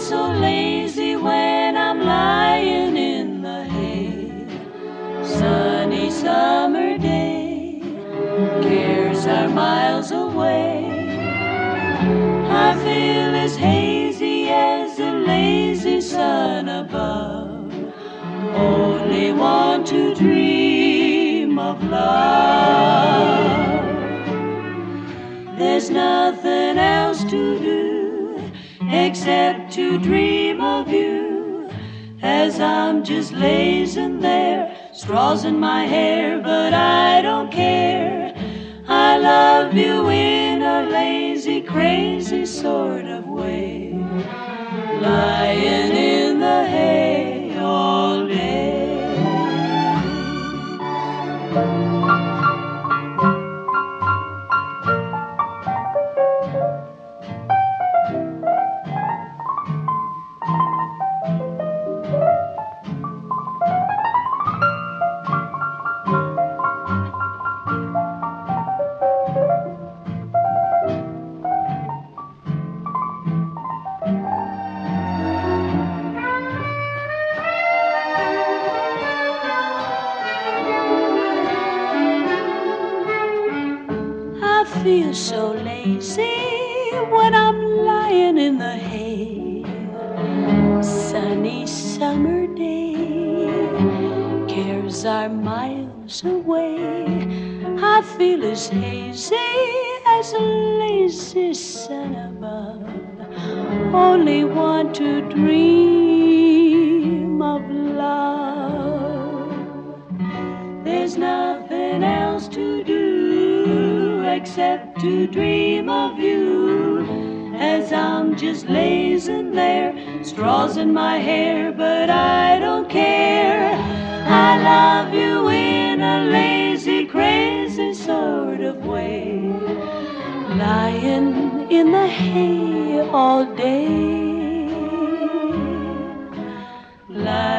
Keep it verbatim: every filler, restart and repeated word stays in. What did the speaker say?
so lazy when I'm lying in the hay. Sunny summer day, cares are miles away. I feel as hazy as the lazy sun above. Only want to dream of love. There's nothing else to do except to dream of you, as I'm just lazing there, straws in my hair, but I don't care. I love you in a lazy, crazy sort of way, lying in the hay all day. I feel so lazy when I'm lying in the hay. Sunny summer day, cares are miles away. I feel as hazy as a lazy sun above. Only want to dream of love. There's nothing else to do except to dream of you, as I'm just lazing there, straws in my hair, but I don't care. I love you in a lazy, crazy sort of way, lying in the hay all day. Lying